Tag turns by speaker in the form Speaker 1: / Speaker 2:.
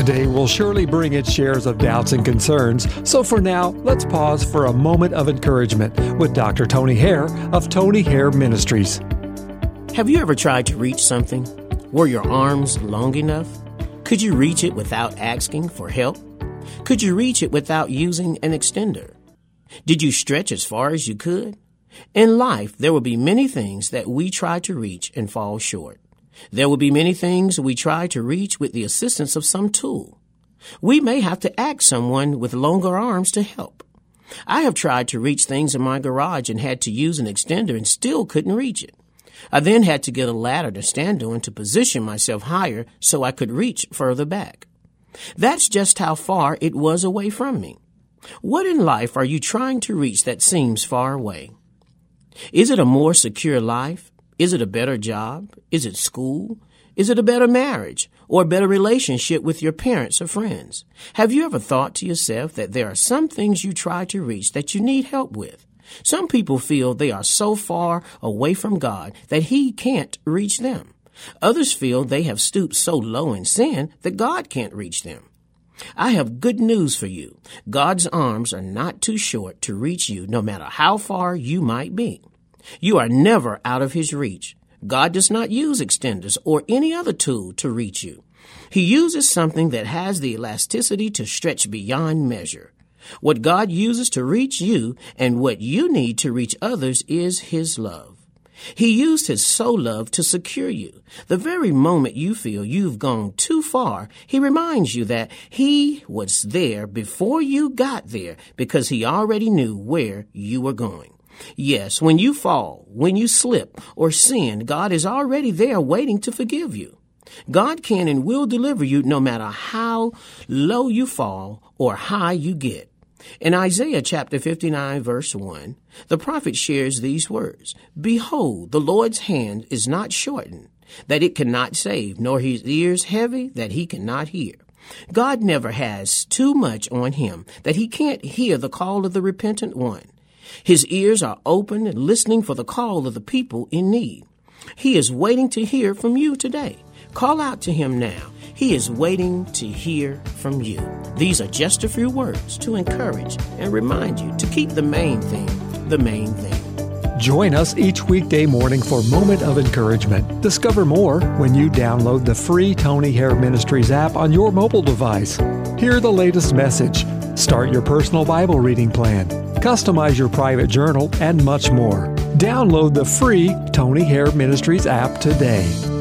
Speaker 1: Today will surely bring its shares of doubts and concerns, so for now, let's pause for a moment of encouragement with Dr. Tony Hare of Tony Hare Ministries.
Speaker 2: Have you ever tried to reach something? Were your arms long enough? Could you reach it without asking for help? Could you reach it without using an extender? Did you stretch as far as you could? In life, there will be many things that we try to reach and fall short. There will be many things we try to reach with the assistance of some tool. We may have to ask someone with longer arms to help. I have tried to reach things in my garage and had to use an extender and still couldn't reach it. I then had to get a ladder to stand on to position myself higher so I could reach further back. That's just how far it was away from me. What in life are you trying to reach that seems far away? Is it a more secure life? Is it a better job? Is it school? Is it a better marriage or a better relationship with your parents or friends? Have you ever thought to yourself that there are some things you try to reach that you need help with? Some people feel they are so far away from God that He can't reach them. Others feel they have stooped so low in sin that God can't reach them. I have good news for you. God's arms are not too short to reach you no matter how far you might be. You are never out of His reach. God does not use extenders or any other tool to reach you. He uses something that has the elasticity to stretch beyond measure. What God uses to reach you and what you need to reach others is His love. He used His soul love to secure you. The very moment you feel you've gone too far, He reminds you that He was there before you got there because He already knew where you were going. Yes, when you fall, when you slip or sin, God is already there waiting to forgive you. God can and will deliver you no matter how low you fall or high you get. In Isaiah chapter 59, verse 1, the prophet shares these words, "Behold, the Lord's hand is not shortened, that it cannot save, nor His ears heavy, that He cannot hear." God never has too much on Him, that He can't hear the call of the repentant one. His ears are open and listening for the call of the people in need. He is waiting to hear from you today. Call out to Him now. He is waiting to hear from you. These are just a few words to encourage and remind you to keep the main thing the main thing.
Speaker 1: Join us each weekday morning for Moment of Encouragement. Discover more when you download the free Tony Hare Ministries app on your mobile device. Hear the latest message, start your personal Bible reading plan, customize your private journal, and much more. Download the free Tony Hare Ministries app today.